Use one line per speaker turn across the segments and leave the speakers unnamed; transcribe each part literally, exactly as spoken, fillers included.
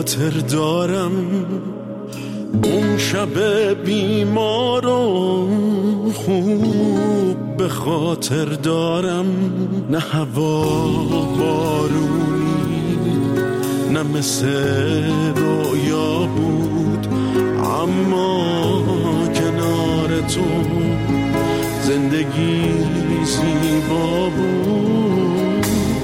خاطر دارم اون شب بیمارم، خوب به خاطر دارم. نه هوا بارونی نه مثل رویا بود، اما کنار تو زندگی زیبا بود.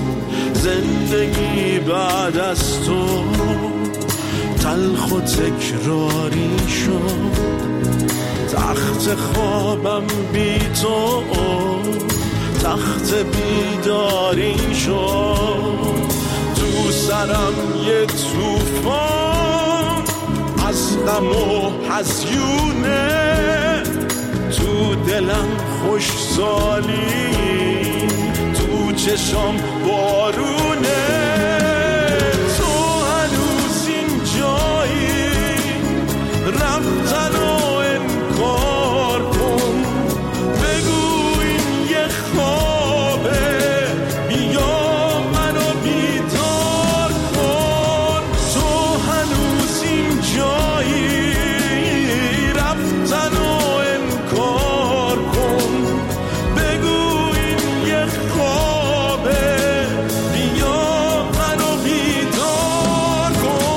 زندگی بعد از تو تلخ و تکراری شد، تخت خوابم بی تو تخت بیداری شد. تو سرم یه طوفان از غم و هزیونه، تو دلم خوش سالی، تو چشم بارونه. تو هنوز این جایی رفتن و انکار کن، بگو این یه خوابه، بیا منو بیدار کن. تو هنوز این جایی رفتن و انکار کن، بگو این یه خوابه، بیا منو بیدار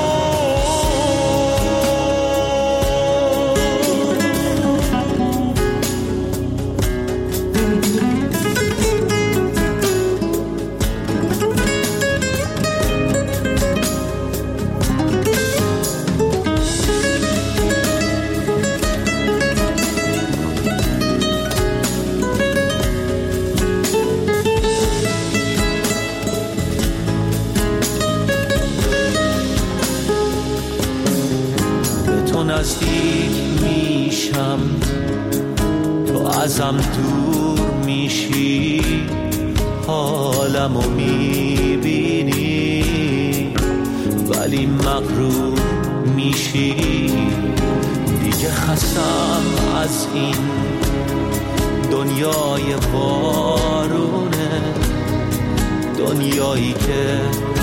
نزدیک میشم، تو ازم دور میشی، حالمو میبینی ولی مغرور میشی. دیگه خستم از این دنیای بارونه، دنیایی که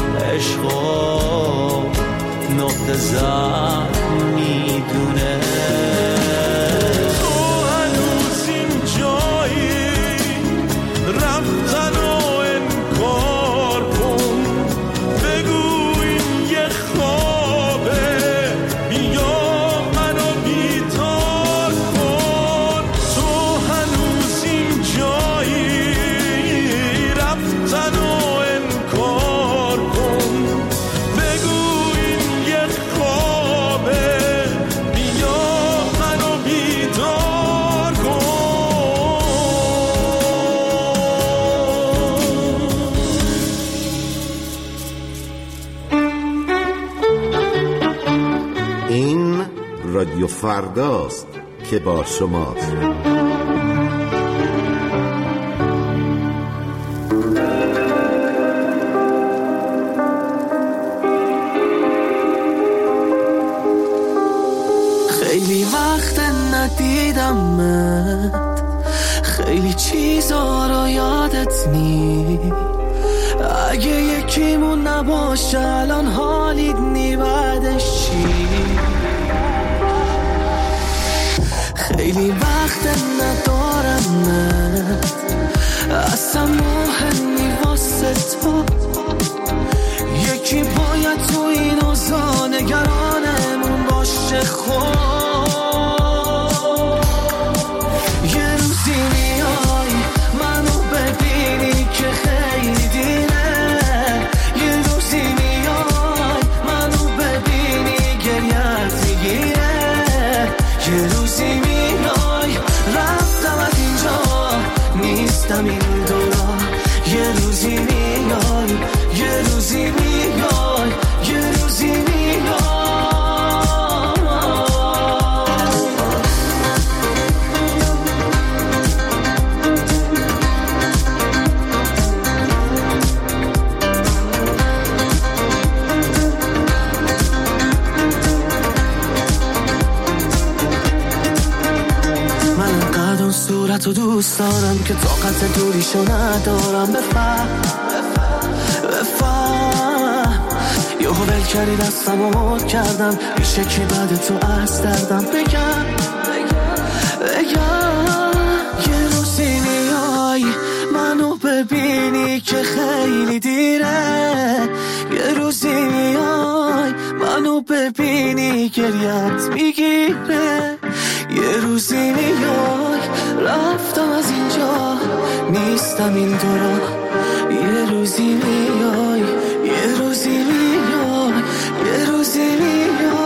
عشقا نقطه ضعف میدونه.
تو هنوز این جایی رفتن و انکار کن، بگو این یه خوابه، بیا منو بیدار کن. تو هنوز این جایی رفتن و انکار کن، بگو این یه خوابه، بیا منو بیدار کن.
این رادیو فرداست که با شماست.
خیلی وقت ندیدمت، خیلی چیزا رو یادت نی. اگه یکیمون نباشه الان حالیت نی، بعدش چی؟ خیلی وقت ندارمت، اصلا مهمی واسه تو. یکی باید تو این اوضاع نگرانمون باشه. خود یه روزی میای منو ببینی که خیلی دیره، یه روزی میای منو ببینی گریت میگیره، یه روزی میای رفتم از اینجا نیستم این دورا، یه روزی میای یه روزی میای یه روزی میای. صورتو دوست دارم که طاقت دوریشو ندارم. بفهم بفهم یهو ول کردی دستم و مد کردم میشه که بعد تو از دردم بگم بگم یه روزی میای منو ببینی که خیلی دیره، یه روزی میای منو ببینی گریت میگیره، یه روزی میای رفتم از اینجا نیستم این دورا، یه روزی میای یه روزی میای یه روزی میای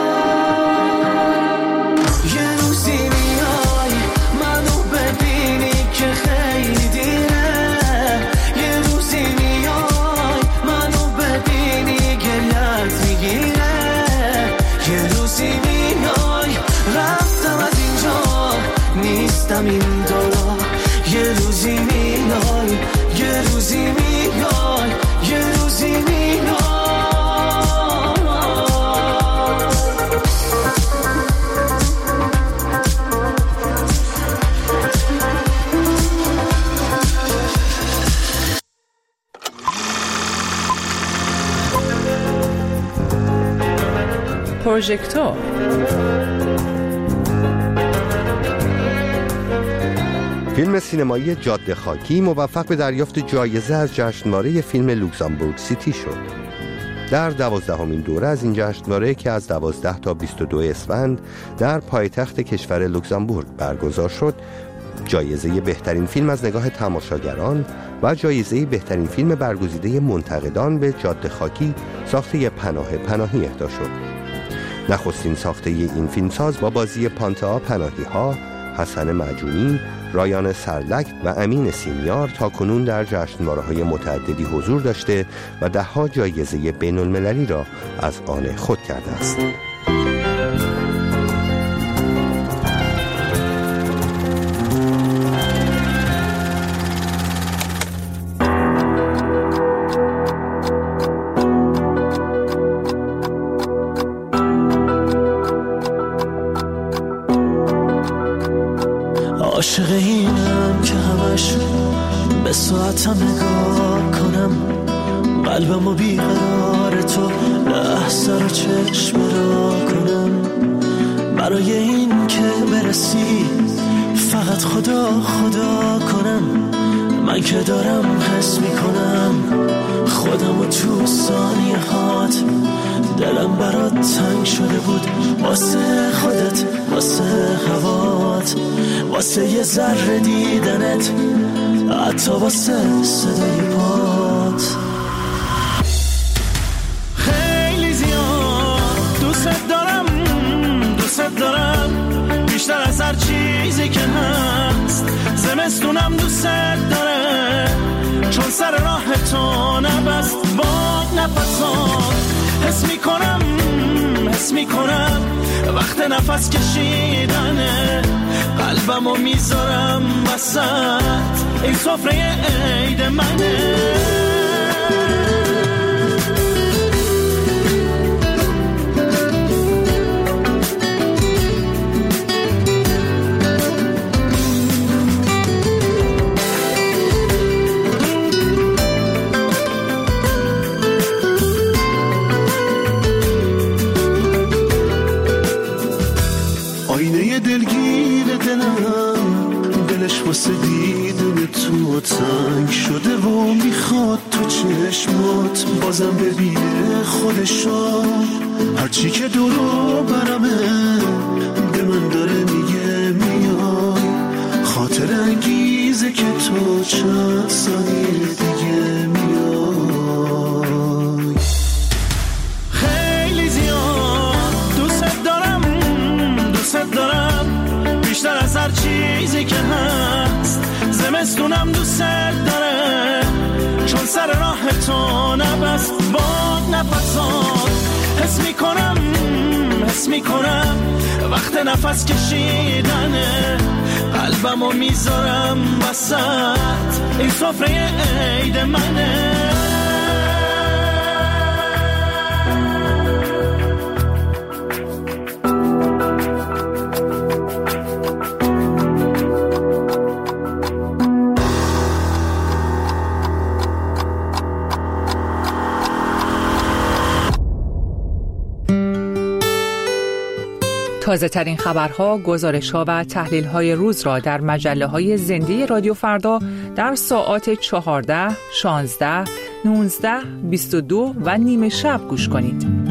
یه روزی میای منو ببینی که خیلی دیره، یه روزی میای منو ببینی گریت میگیره، یه روزی میای رفتم از اینجا نیستم این دورا، یه روزی میای یه روزی میای یه روزی میای
پروژکتور
فیلم سینمایی جاده خاکی موفق به دریافت جایزه از جشنواره فیلم لوکزامبورگ سیتی شد. در دوازدهمین دوره از این جشنواره که از دوازده تا بیست و دو اسفند در پایتخت کشور لوکزامبورگ برگزار شد، جایزه بهترین فیلم از نگاه تماشاگران و جایزه بهترین فیلم برگزیده منتقدان به جاده خاکی ساخته پناه پناهی اهدا شد. نخستین ساخته این فیلمساز با بازی پانتا پناهی ها، حسن معجونی، رایان سرلک و امین سیمیار تا کنون در جشنواره‌های متعددی حضور داشته و ده‌ها جایزه بین المللی را از آن خود کرده است.
عاشق اینم که همش به ساعتم نگاه کنم، قلبمو بیقرار تو لحظه رو چشم را کنم، برای این که برسی فقط خدا خدا کنم، من که دارم حس میکنم خودمو تو ثانیه هات، دلم برات تنگ شده بود واسه خودت، واسه هوات، واسه یه ذره دیدنت، حتی واسه صدای پات.
خیلی زیاد دوست دارم دوست دارم بیشتر از هر چیزی که هست، زمستونم دوست داره چون سر راه تو نبست با نفسات، حس میکنم حس میکنم وقت نفس کشیدنه، قلبمو میذارم وسط این سفره عید منه.
آینه دلگیر دلم، دلش واسه دیدن تو تنگ شده و میخواد تو چشمات بازم ببینه خودشو، هرچی که دورو برمه به من داره میگه میای، خاطر انگیزه که تو چند ثانیه دیگه میای.
خیلی زیاد دوست دارم دوست دارم بیشتر از هر چیزی که هست، زمستونم دوست داره چون سر راه تو نبست با نفسات، حس میکنم حس میکنم وقت نفس کشیدنه، قلبمو میذارم وسط این سفره عید منه.
تازه ترین خبرها، گزارش‌ها و تحلیل‌های روز را در مجله‌های زنده رادیو فردا در ساعات چهارده، شانزده، نوزده، بیست و دو و نیمه شب گوش کنید.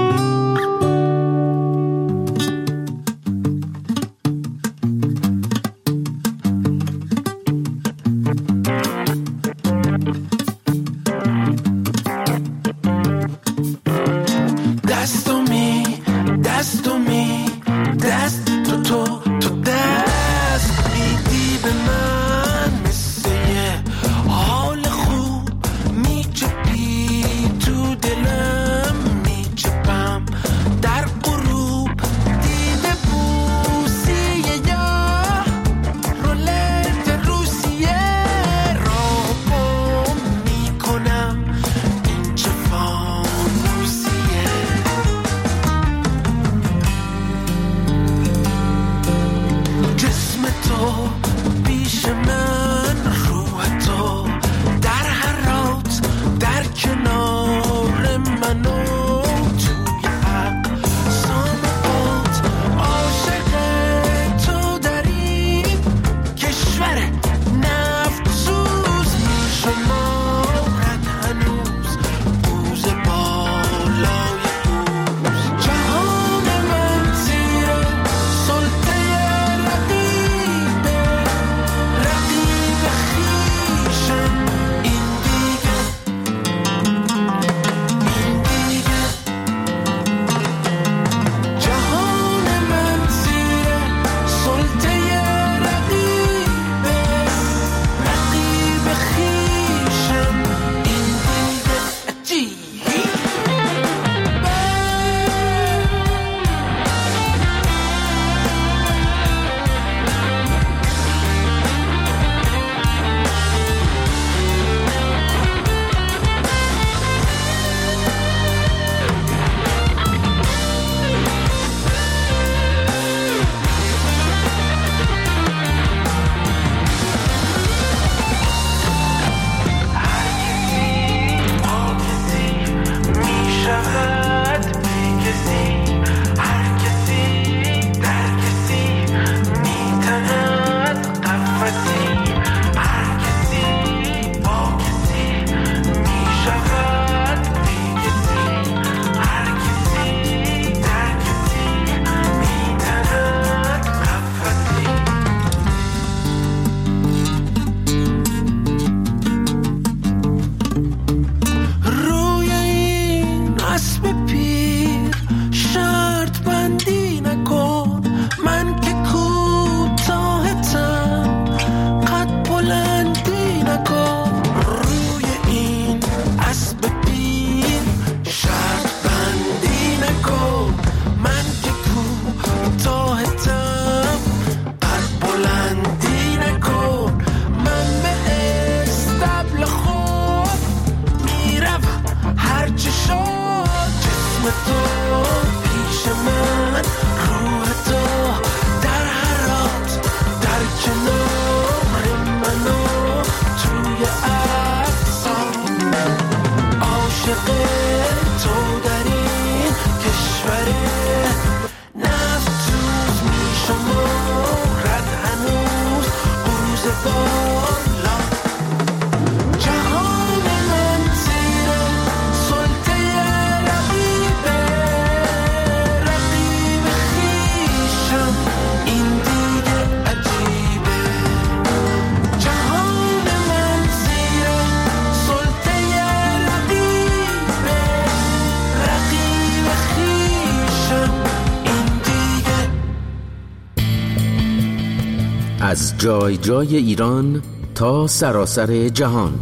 از جای جای ایران تا سراسر جهان،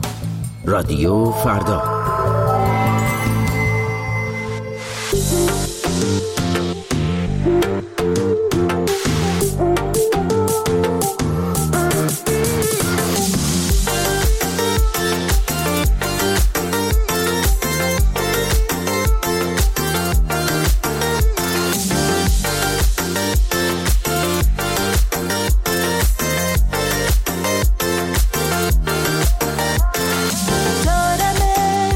رادیو فردا.
دارم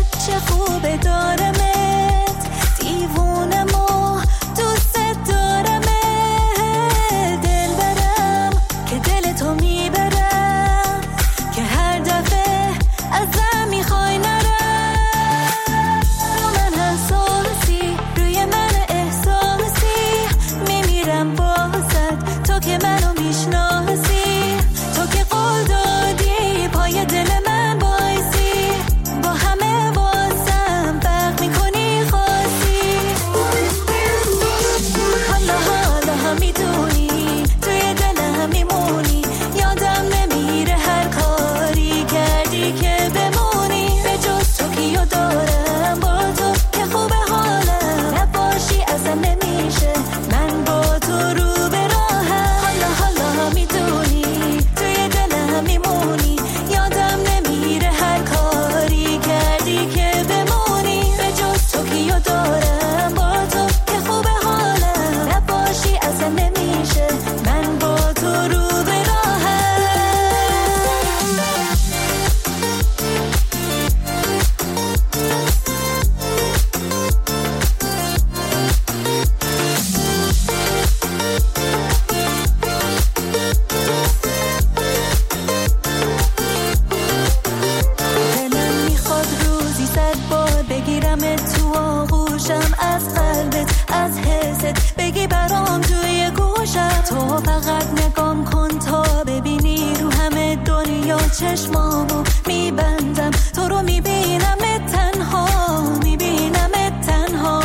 چشمامو میبندم تو رو میبینم تنها میبینم تنها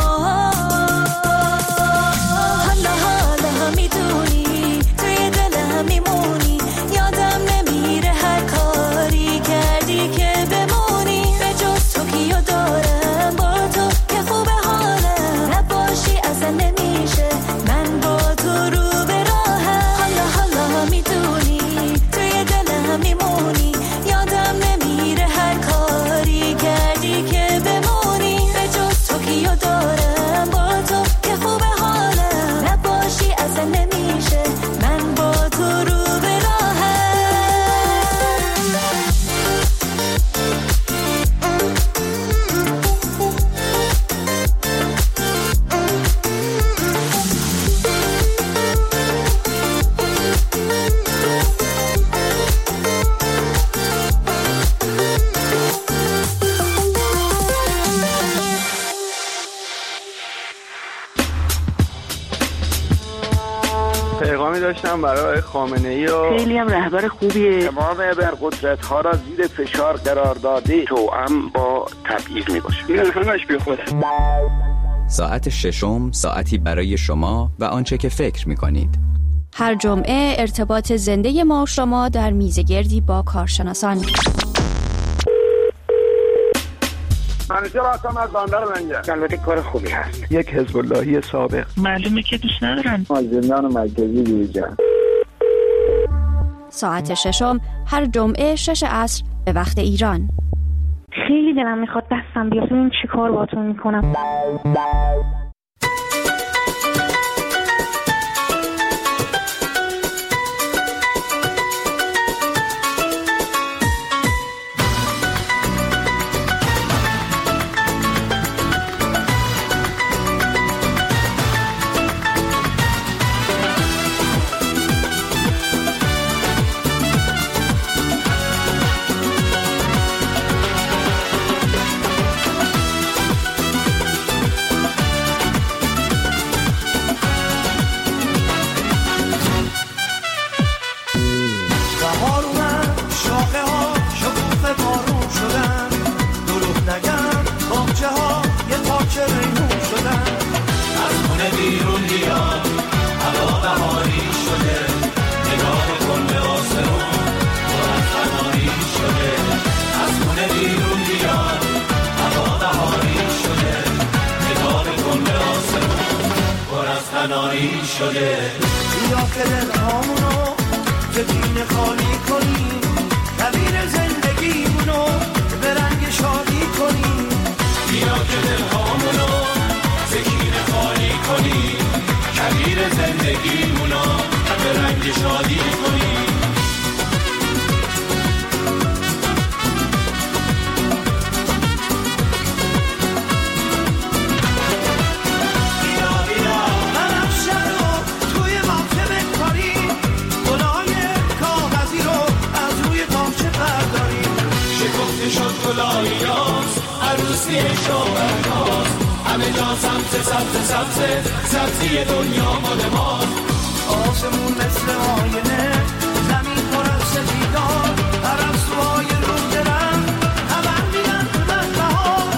حالا حالا میدونی توی دلم میمونی یادم نمیره هر کاری کردی که بمونی به جز تو کیو دارم با تو که خوبه حالم نباشی اصلا نمیشه من با تو رو به راهم حالا حالا میدونی توی دلم میمونی یادم نمیره هر کاری کردی که بمونی به جز تو کیو دارم با تو که خوبه حالم نباشی اصلا نمیشه من با تو رو به راهم
پیغامی داشتم برای خامنه‌ای و
خیلی هم رهبر خوبیه.
تمام ابرقدرت‌ها را زیر فشار قرار داده توأم با تبعیض میباشه. این همش بیخوده.
ساعت ششم ساعتی برای شما و آنچه که فکر می‌کنید.
هر جمعه ارتباط زنده ما و شما در میزگردی با کارشناسان.
منیجر آسام از باندر منجر. البته کار خوبی هست. یک حزب اللهی سابق.
معلومه که دوست ندارن.
زندان مرکزی دیجا.
ساعت ششم هر جمعه شش عصر به وقت ایران.
خیلی دلم میخواد دستم بیاد ببینم چی کار باهاتون میکنم.
شده یا که دلهامونو جدین خالی کنیم کویر زندگیمونو به رنگ شادی کنیم یا که دلهامونو جدین خالی کنیم کویر زندگیمونو به رنگ شادی کنیم عروسی شوهرناست همه جا سبز سبز سبز سبزی دنیا مال ماست آسمون مثل آینه زمین پر از سفیدان پرستوهای رو درم خبر میدن من بهار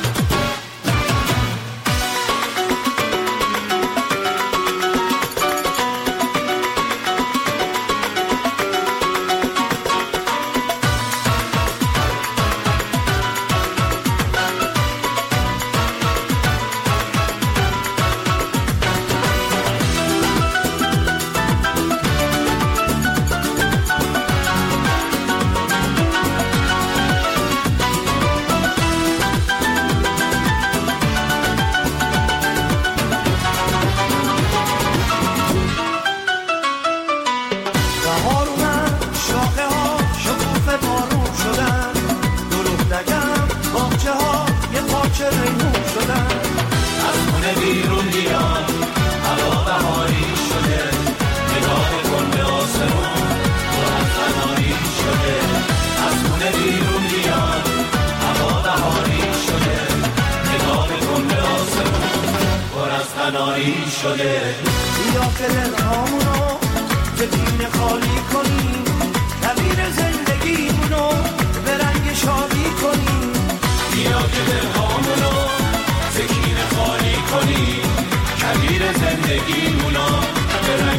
شده یا که دلهامونو جدین خالی کنیم کویر زندگیمونو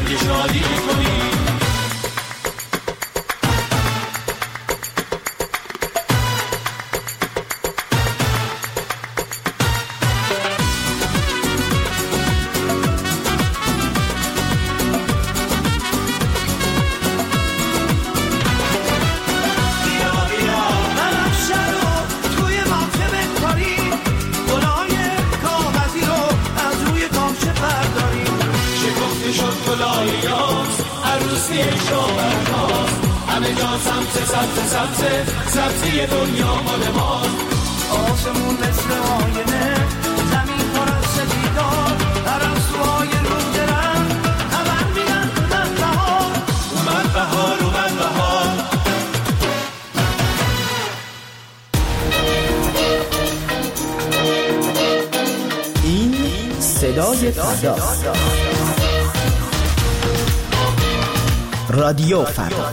که شادی کنی. سبزی دنیا مال ماست. آسمون مثل آینه، زمین پر از سپیدار، پرستوهای رو درم خبر میدن اومد بهار، اومد بهار، اومد بهار.
این صدای فرداست. رادیو فردا.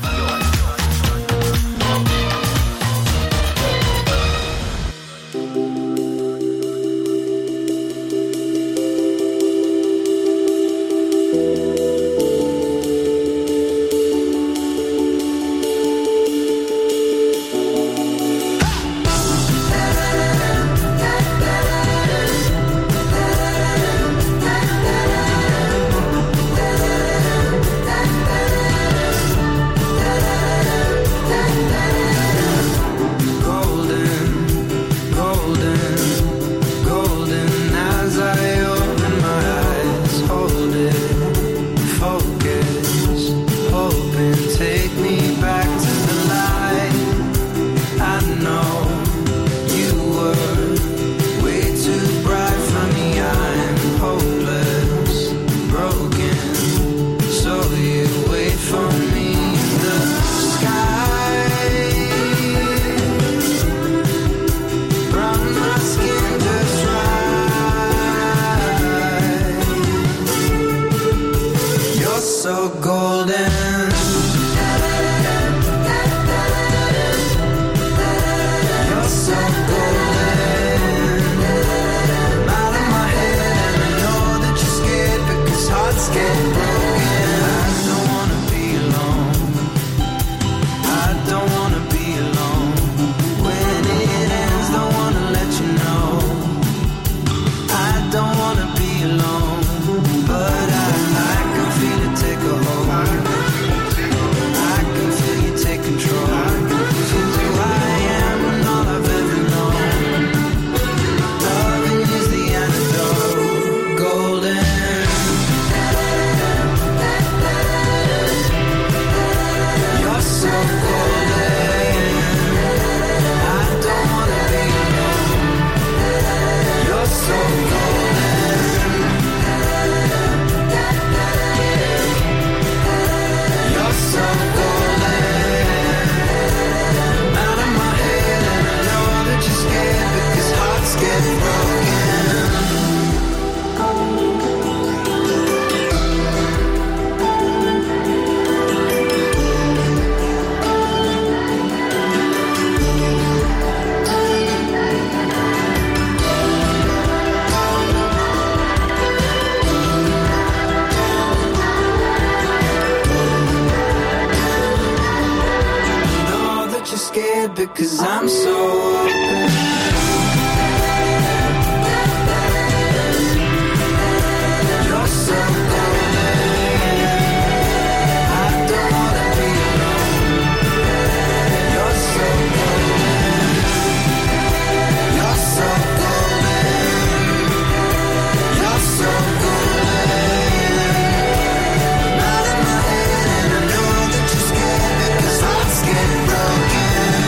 Because I'm so open. You're so golden. I don't wanna be alone. You're so golden. You're so golden. You're so golden. Out of my head and I know that you're scared because I'm scared broken.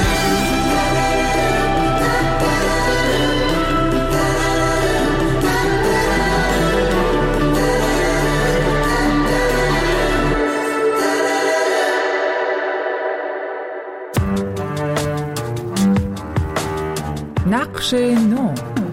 نقش نو.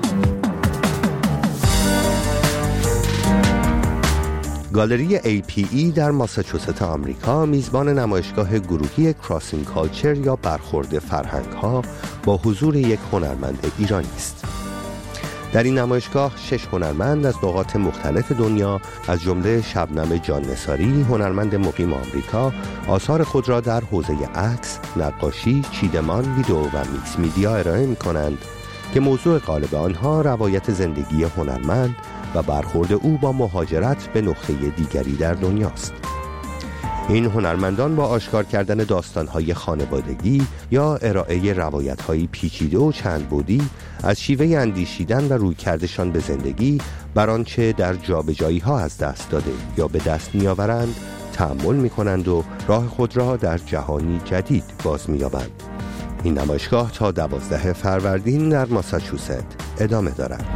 گالری ای پی ای در ماساچوست آمریکا میزبان نمایشگاه گروهی کراسینگ کالچر یا برخورد فرهنگ‌ها با حضور یک هنرمند ایرانی است. در این نمایشگاه شش هنرمند از نقاط مختلف دنیا از جمله شبنم جان نثاری، هنرمند مقیم آمریکا، آثار خود را در حوزه عکس، نقاشی، چیدمان، ویدئو و میکس میدیا ارائه می‌کنند که موضوع غالب آنها روایت زندگی هنرمند و برخورد او با مهاجرت به نقطه دیگری در دنیاست. این هنرمندان با آشکار کردن داستان‌های خانوادگی یا ارائه روایت‌های پیچیده و چند بعدی از شیوه اندیشیدن و رویکردشان به زندگی بر آنچه در جابجایی‌ها از دست داده یا به دست می‌آورند تأمل می‌کنند و راه خود را در جهانی جدید باز می‌یابند. این نمایشگاه تا دوازده فروردین در ماساچوست ادامه دارد.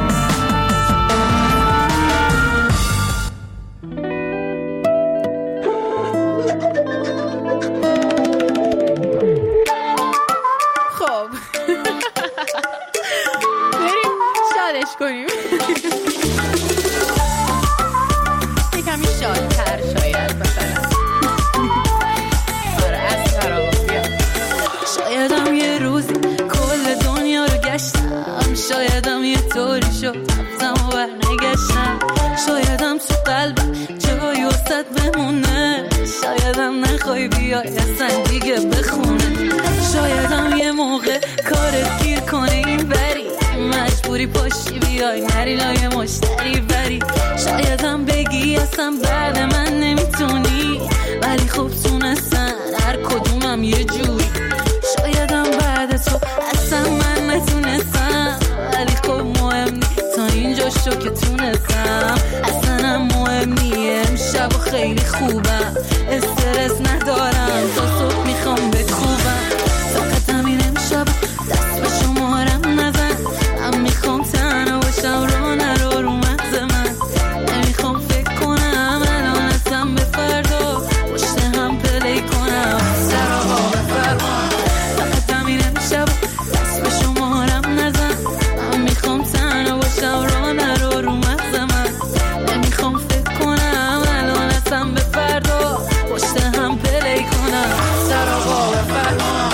خب بریم شادش کنیم. یه کمی شادتر شاید مثلا. آره از فراغ بیا.
شایدم یه روزی کل دنیا رو گشتم، شایدم یه طوری شد رفتم و برنگشتم، شایدم تو قلبم جایی وسط بمونه، شایدم نخوای بیای اصلا دیگه بخونه، شایدم یه موقع کارت گیر کنه این بری، مجبوری پاشی بیای نری لای مشتری بری، شایدم بگی اصلا بعد من نمیتونی، ولی خب تونستن هر کدومم یه جوری، شایدم بعد تو اصلا من نتونستم، ولی خب مهم نی تا اینجا شو که تونستم، اصلا هم مهم نی امشب و خیلی خوبم، استرس ندارم تا صبح میخوام بکوبم، فقط همین امشب دست به شمارم نزن، من میخوام تنها باشم رو نرو رو مغز من، نمیخوام فکر کنم الان اصلا به فردا پشت هم پلی کنم سر آقا بفرما، فقط همین امشب دست به شمارم نزن، من میخوام تنها باشم رو نرو رو مغز من، نمیخوام فکر کنم الان اصلا به فردا پشت هم پلی کنم سر آقا بفرما.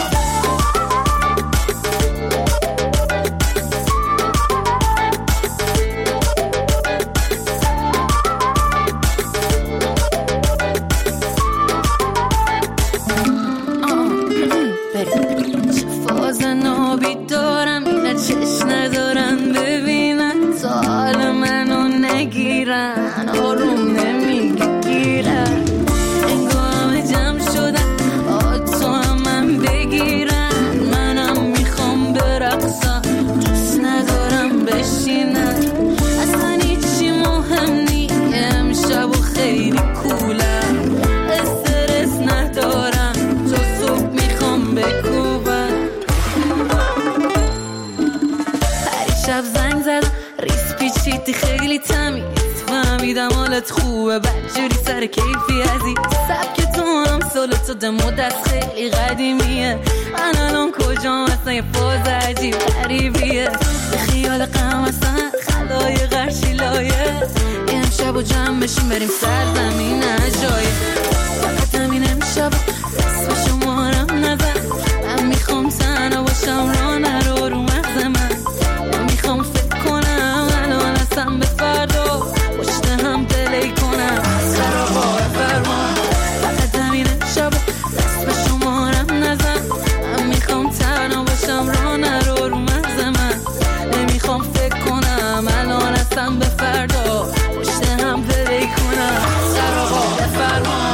خوبه بدجوری سر کیفی ازی سبک تو هم سولو تو مدت خیلی قدیمیه، من الان کجام اصلا یه فاز عجیب غریبیه، به خیال غم اصلا خلای غرشی لایه، امشب و جمع بشیم بریم سرزمین جای، فقط همین امشب دست به شمارم نزن، من میخوام تنها باشم را نرو رو مغز من، نمیخوام فکر کنم الان اصلا به فردا پشت هم پلی کنم سر آقا بفرما، فقط همین شب دست به شمارم نزن، من میخوام تنها باشم را نرو رو مغز من، نمیخوام فکر کنم الان اصلا به فردا پشت هم پلی کنم سر آقا بفرما.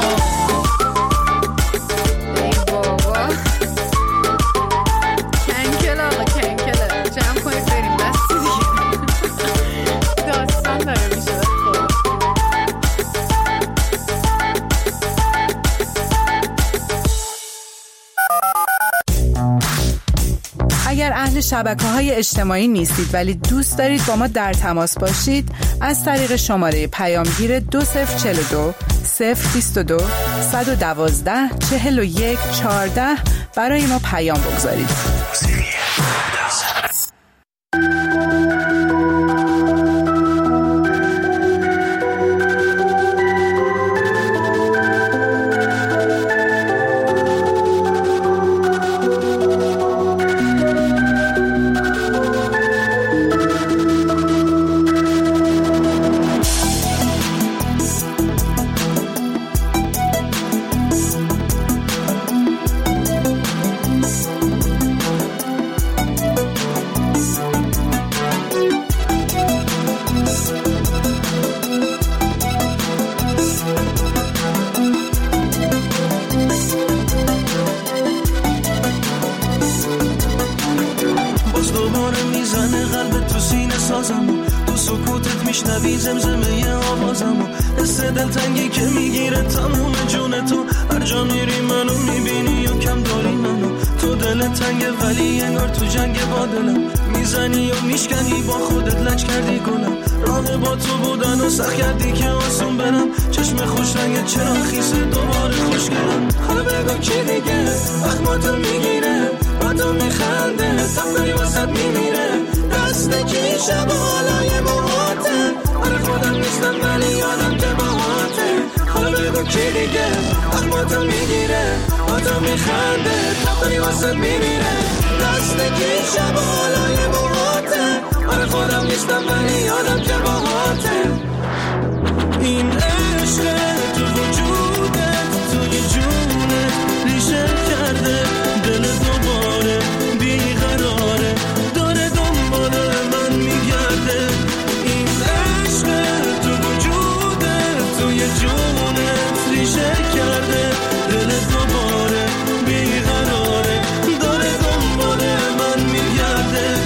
ای بابا کنکل آقا کنکله جمع کنید بریم بستی دیگه داستان داره میشه.
اگر اهل شبکه‌های اجتماعی نیستید ولی دوست دارید با ما در تماس باشید، از طریق شماره پیامگیر دو صفر چهل و دو صفر بیست و دو صد و دوازده چهل و یک چهارده برای ما پیام بگذارید.
میشنوی زمزمه آوازمو، حس دلتنگی که میگیره تموم جون تو. هر جا میری منو میبینی و کم داری منو، تو دل تنگه ولی انگار تو جنگ با دلم، میزنی و میشکنی با خودت لج کردی گلم. راه با تو بودن و سخت کردی که آسون برم، چشم خوش رنگ چرا خیسه دوباره خوشگلم. حالا بگو کی دیگه اخماتو میگیره، با تو میخنده تفری واسد میمیره، دست کی شب حالای موهاته. آره خودم نیستم ولی یادم که باهاته. حالا بگو کی دیگه اخماتو میگیره، با تو میخنده تفری واسد میمیره، دست کی شب حالای موهاته. آره خودم نیستم ولی یادم که باهاته. این عشق تو وجودت توی جونت ریشه کرده، دل دوباره بیقراره داره دنبال من میگرده. این عشق تو وجودت توی جونت ریشه کرده، دل دوباره بیقراره داره دنبال من میگرده.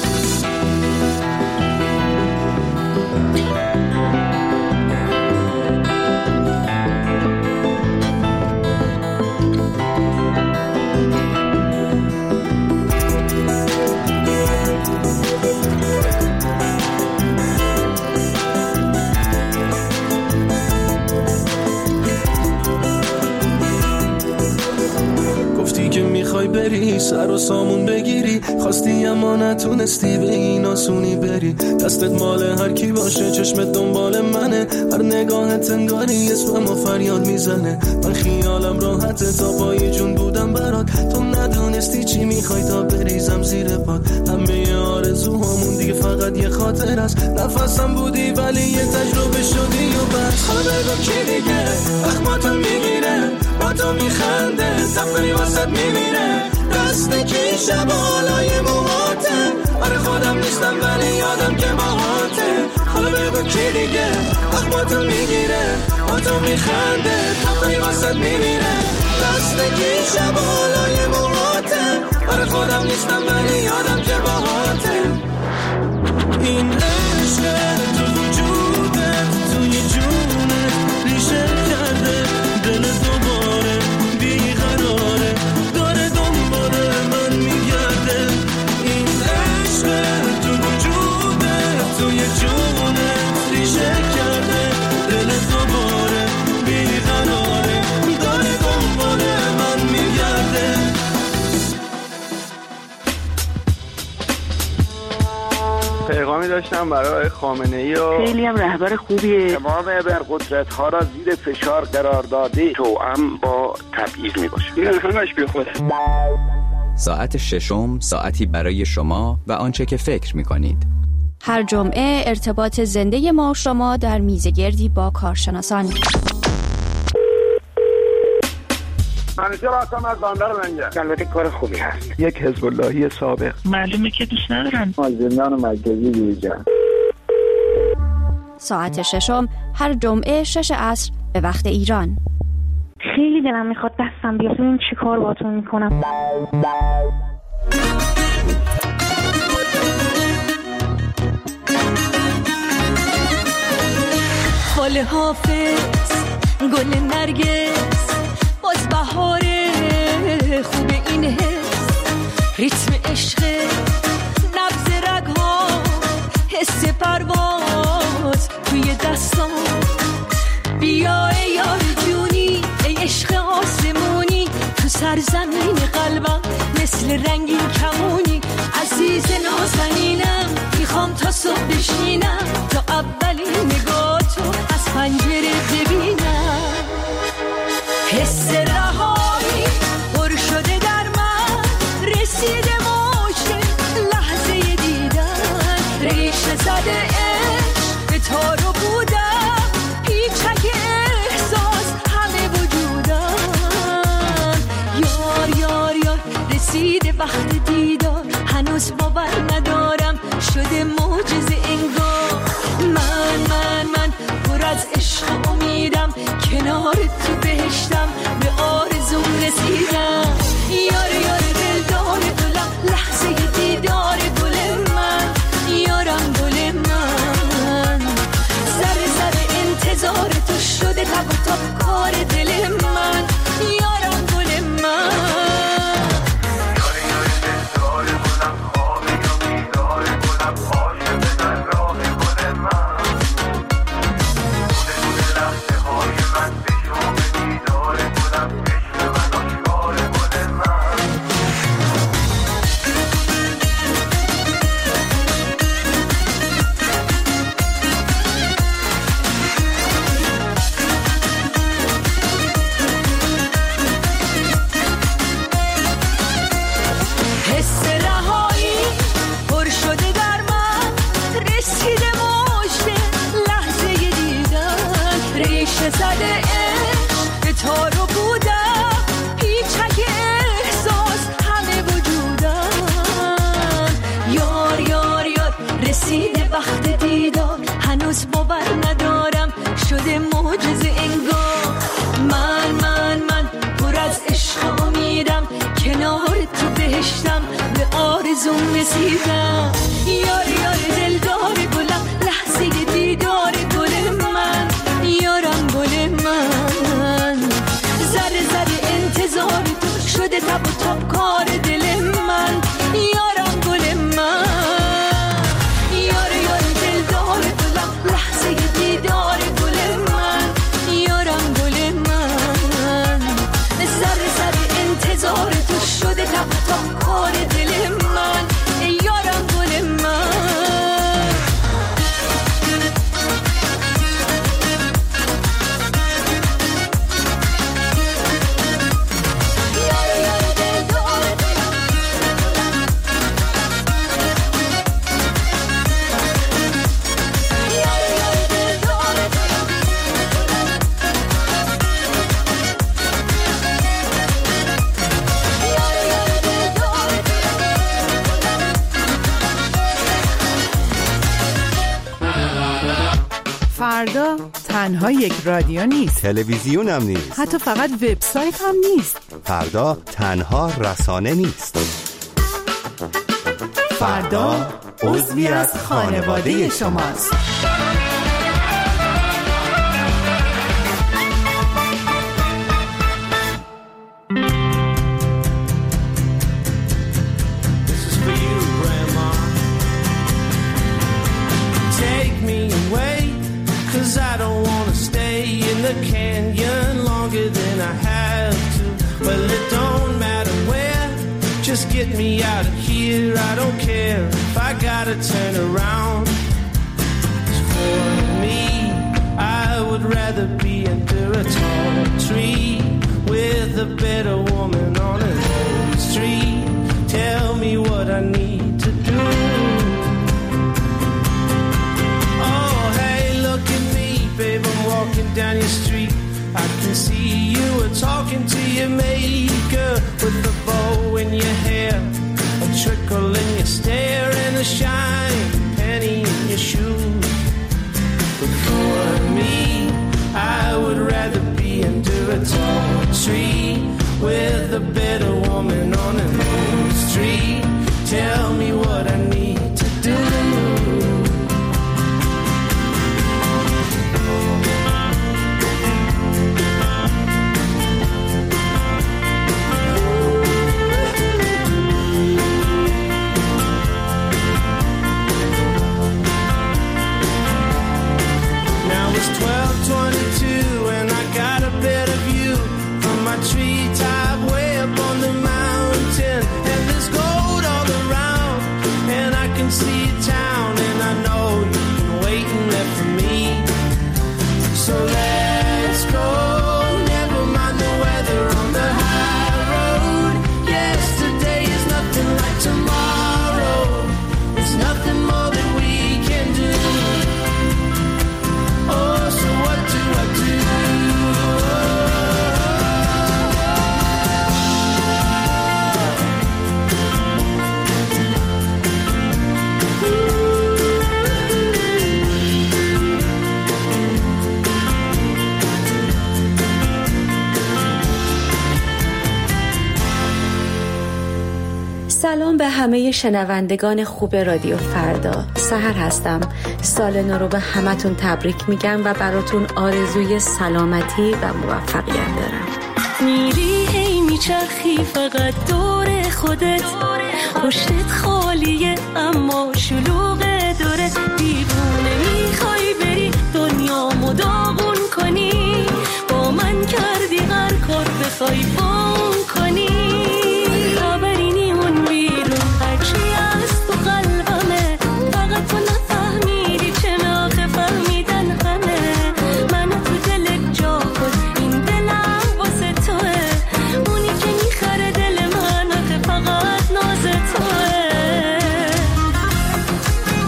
میخوای بری سر و سامون بگیری، خواستی اما نتونستی به این آسونی بری. دستت مال هر کی باشه، چشمت دنبال منه، هر نگاهت انگاری اسمم و فریاد میزنه. من خیالم راحته تا پای جون بودم برات، تو ندونستی چی میخوای تا بریزم زیر پات. همه آرزوهامون دیگه فقط یه خاطر است، نفسم بودی ولی یه تجربه شدی و بس. حالا بگو کی دیگه اخماتو میگیره، با تو میخنده تفری واسد میمیره، دست کی شب حالای موهاته. آره خودم نیستم ولی یادم که باهاته. حالا بگو کی دیگه اخماتو میگیره، با تو میخنده تفری واسد میمیره، دست کی شب حالای موهاته. آره خودم نیستم ولی یادم که باهاته. این عشق تو وجودت توی جونت ریشه کرده، دل دوباره بیقراره داره دنبال من میگرده. این عشق تو وجودت توی جونت ریشه کرده، دل دوباره بیقراره داره دنبال من میگرده.
پیغامی داشتم برای خامنه‌ای و
خیلی هم رهبر خوبیه.
تمام ابرقدرت ها را زیر فشار قرار داده، توأم با تبعیض میباشه. این همش بی خوده.
ساعت ششم ساعتی برای شما و آنچه که فکر میکنید.
هر جمعه ارتباط زنده ما شما در میزگردی با کارشناسان.
منیجر آسام از باندر منگه. البته کار خوبی هست. یک حزب اللهی سابق.
معلومه که دوست ندارن.
از زندان مرکزی بیرون.
ساعت ششم هر جمعه شش عصر به وقت ایران.
خیلی دلم میخواد دستم بیاد، این چی کار باتون میکنم.
فال حافظ گل نرگس باز بهاره، خوب این حس ریتم عشق نبض رگ‌ها، حس پرواز توی دستان. بیا ای یار جونی، ای عشق آسمونی، تو سرزمین قلبم مثل رنگین کمونی. عزیز نازنینم میخوام تا صبح بشینم، تا اولین نگاه تو از پنجره ببینم. حس رهایی پر شده در من، رسیده موج لحظه دیدن، ریشه زده عشق به تارو بودم، پیچک احساس همه وجودم. یار یار یار رسیده وقت دیدار، هنوز باور ندارم شده معجزه انگار. من من من پر از عشق امیدم، کنار تو بهشتم به آرزوم رسیدم. یار یار دلدار گلم، لحظه دیدار گل من، یارم گل من. ستاره بودم پیچک احساس همه وجودم. یار یار یار رسیده وقت دیدار، هنوز باور ندارم شده معجزه انگار. من من من پر از عشق امیدم، کنار تو بهشتم به آرزوم رسیدم. یار یار دلدار گلم لحظه دیدار گل من، یارم گل من. ذره ذره انتظار تو شده تب و تاب کار دل من، یارم گل من. یار یار دلدار گلم لحظه دیدار گل من، یارم گل من. ذره ذره انتظار تو شده تب و تاب کار دل من، یارم گل من.
فردا تنها یک رادیو نیست،
تلویزیون هم نیست،
حتی فقط وبسایت هم نیست.
فردا تنها رسانه نیست.
فردا عضوی از خانواده شماست.
Get me out of here, I don't care if I gotta turn around. For me, I would rather be under a tall tree with a better woman on an old street. Tell me what I need to do. Oh, hey, look at me, babe, I'm walking down your street. I can see you were talking to your maker with a bow in your hair, a trickle in your stare, and a shiny penny in your shoes. But for me, I would rather be under a tall tree with a better woman on an old street. Tell me what I need to do. twelve twenty-two and I got a better view from my treetop way up on the mountain, and there's gold all around, and I can see town, and I know you've been waiting there for me. So let's go, never mind the weather on the high road. Yesterday is nothing like tomorrow. There's nothing more that we can do. Oh, so what do I do?
سلام به همه شنوندگان خوب رادیو فردا. سحر هستم. سال نو رو به همتون تبریک میگم و براتون آرزوی سلامتی و موفقیت دارم.
میری هی میچرخی فقط دور خودت، پشتت خالیه اما شلوغ دوره. دیوونه میخوای بری دنیامو داغون کنی، با من کردی هر کار بخوای بام کنی. خبری نیمون بیرون هرچی از تو قلبمه، فقط تو نفهمیدی چه ناخه فهمیدن همه. من تو دلت جا خود، این دلم واسه توه، اونی که میخره دل من آخه فقط ناز توه.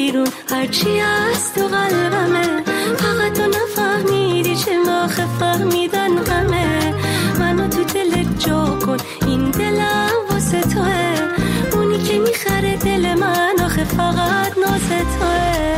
بیرون هرچی از تو قلبمه، فقط تو نفهمیدی چه آخه فهمیدن همه. منو تو دلت جا کن، این دلم واسه توه، اونی که میخره دل من آخه فقط ناز توه.